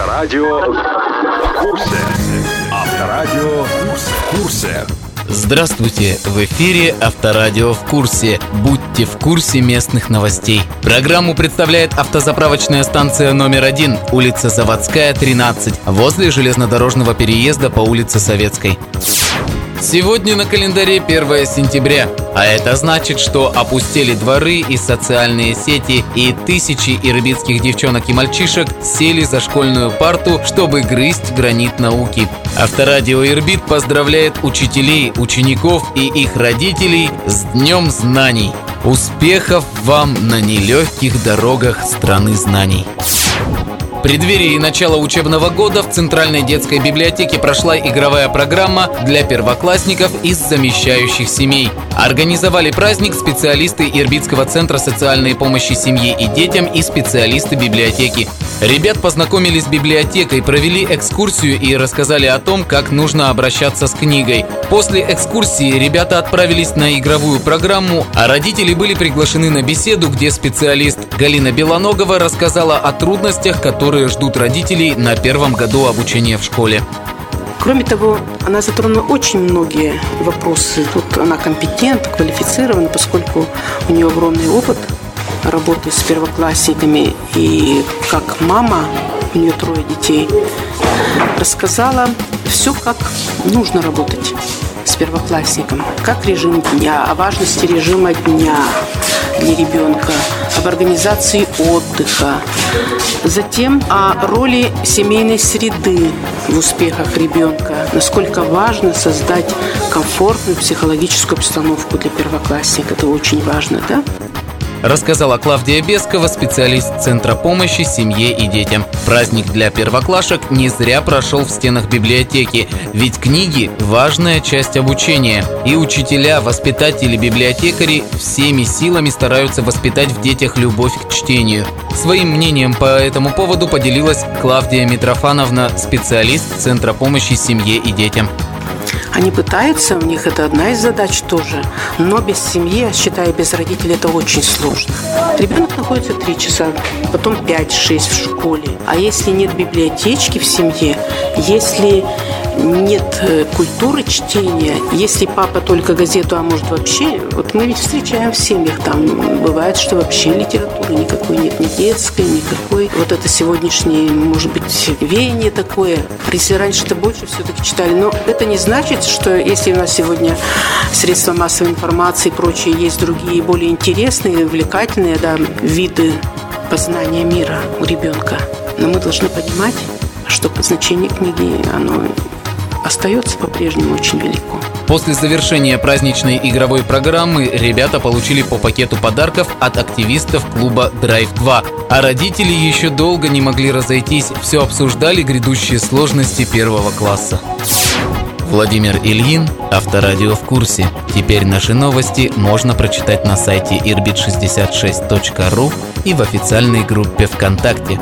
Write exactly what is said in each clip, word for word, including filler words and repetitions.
Авторадио в курсе. Авторадио в курсе. Здравствуйте! В эфире Авторадио в курсе. Будьте в курсе местных новостей. Программу представляет автозаправочная станция номер один, улица Заводская, тринадцать, возле железнодорожного переезда по улице Советской. Сегодня на календаре первое сентября, а это значит, что опустели дворы и социальные сети, и тысячи ирбитских девчонок и мальчишек сели за школьную парту, чтобы грызть гранит науки. Авторадио Ирбит поздравляет учителей, учеников и их родителей с Днем знаний. Успехов вам на нелегких дорогах страны знаний. В преддверии начала учебного года в Центральной детской библиотеке прошла игровая программа для первоклассников из замещающих семей. Организовали праздник специалисты Ирбитского центра социальной помощи семье и детям и специалисты библиотеки. Ребят познакомили с библиотекой, провели экскурсию и рассказали о том, как нужно обращаться с книгой. После экскурсии ребята отправились на игровую программу, а родители были приглашены на беседу, где специалист Галина Белоногова рассказала о трудностях, которые ждут родителей на первом году обучения в школе. Кроме того, она затронула очень многие вопросы. Тут она компетентна, квалифицирована, поскольку у нее огромный опыт работы с первоклассниками. И как мама, у нее трое детей, рассказала все, как нужно работать с первоклассником. Как режим дня, о важности режима дня для ребенка, об организации отдыха. Затем о роли семейной среды в успехах ребенка. Насколько важно создать комфортную психологическую обстановку для первоклассника. Это очень важно, да? Рассказала Клавдия Бескова, специалист Центра помощи семье и детям. Праздник для первоклашек не зря прошел в стенах библиотеки, ведь книги – важная часть обучения. И учителя, воспитатели, библиотекари всеми силами стараются воспитать в детях любовь к чтению. Своим мнением по этому поводу поделилась Клавдия Митрофановна, специалист Центра помощи семье и детям. Они пытаются, у них это одна из задач тоже, но без семьи, считая без родителей, это очень сложно. Ребенок находится три часа, потом пять-шесть в школе. А если нет библиотечки в семье, если нет культуры чтения, если папа только газету, а может вообще, вот мы ведь встречаем в семьях, там бывает, что вообще литературы никакой нет, ни детской, никакой. Вот это сегодняшнее, может быть, веяние такое. Если раньше-то больше все-таки читали, но это не значит, что если у нас сегодня средства массовой информации и прочие, есть другие более интересные, увлекательные, да, виды познания мира у ребенка. Но мы должны понимать, что значение книги, оно остается по-прежнему очень велико. После завершения праздничной игровой программы ребята получили по пакету подарков от активистов клуба драйв два. А родители еще долго не могли разойтись, все обсуждали грядущие сложности первого класса. Владимир Ильин, Авторадио в курсе. Теперь наши новости можно прочитать на сайте ирбит шестьдесят шесть точка ру и в официальной группе ВКонтакте.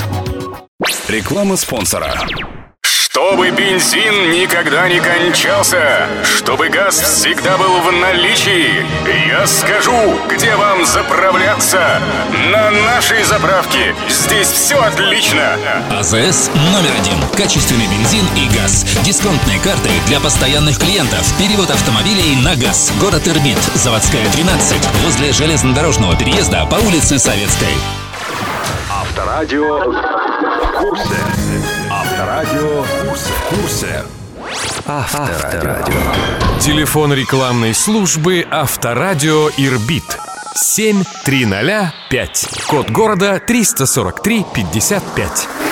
Реклама спонсора. Чтобы бензин никогда не кончался, чтобы газ всегда был в наличии, я скажу, где вам заправляться. На нашей заправке. Здесь все отлично. АЗС номер один. Качественный бензин и газ. Дисконтные карты для постоянных клиентов. Перевод автомобилей на газ. Город Ирбит. Заводская, тринадцать. Возле железнодорожного переезда по улице Советской. Авторадио в курсе. Авторадио в курсе. Авторадио. Телефон рекламной службы Авторадио Ирбит. семь три ноль пять. Код города триста сорок три пятьдесят пять.